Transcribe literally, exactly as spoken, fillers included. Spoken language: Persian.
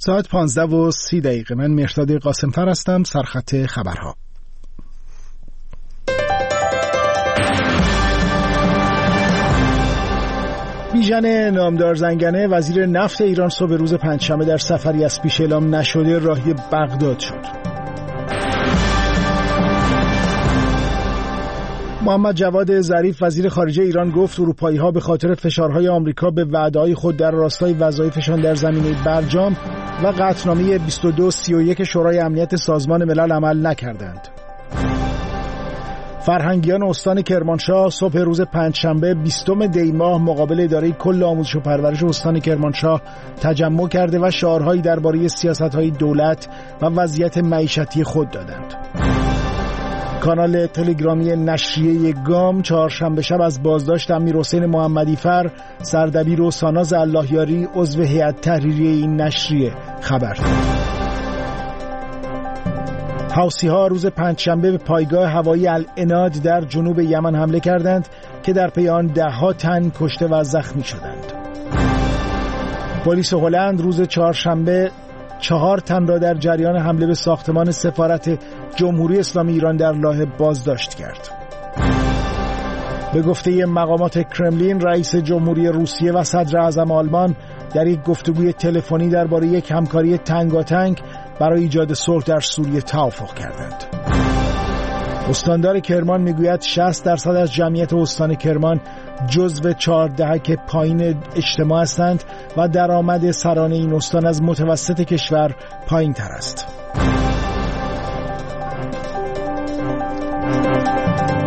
ساعت پانزده و سی دقیقه. من مهرداد قاسم‌فر هستم. سرخط خبرها. بیژن نامدار زنگنه وزیر نفت ایران صبح روز پنجشنبه در سفری از پیش اعلام نشده راهی بغداد شد. محمد جواد ظریف وزیر خارجه ایران گفت اروپایی‌ها به خاطر فشارهای آمریکا به وعده‌های خود در راستای وظایفشان در زمینه برجام و قطعنامه بیست و دو سی و یک شورای امنیت سازمان ملل عمل نکردند. فرهنگیان استان کرمانشاه صبح روز پنجشنبه بیستم دی ماه مقابل اداره کل آموزش و پرورش استان کرمانشاه تجمع کرده و شعارهایی درباره سیاست‌های دولت و وضعیت معیشتی خود دادند. کانال تلگرامی نشریه گام چهارشنبه شب از بازداشت امیرحسین محمدیفر سردبیر و ساناز اللهیاری عضو هیئت تحریریه این نشریه خبر داد. حوثی‌ها روز پنجشنبه به پایگاه هوایی العناد در جنوب یمن حمله کردند که در پی آن ده‌ها تن کشته و زخمی شدند. پلیس هلند روز چهارشنبه چهار تن را در جریان حمله به ساختمان سفارت جمهوری اسلامی ایران در لاهه بازداشت کرد. به گفته مقامات کرملین، رئیس جمهوری روسیه و صدر اعظم آلمان در یک گفتگوی تلفنی درباره یک همکاری تنگاتنگ برای ایجاد صلح در سوریه توافق کردند. استاندار کرمان میگوید شصت درصد از جمعیت استان کرمان جزو چهار دهک پایین اجتماع هستند و درآمد سرانه این استان از متوسط کشور پایین تر است.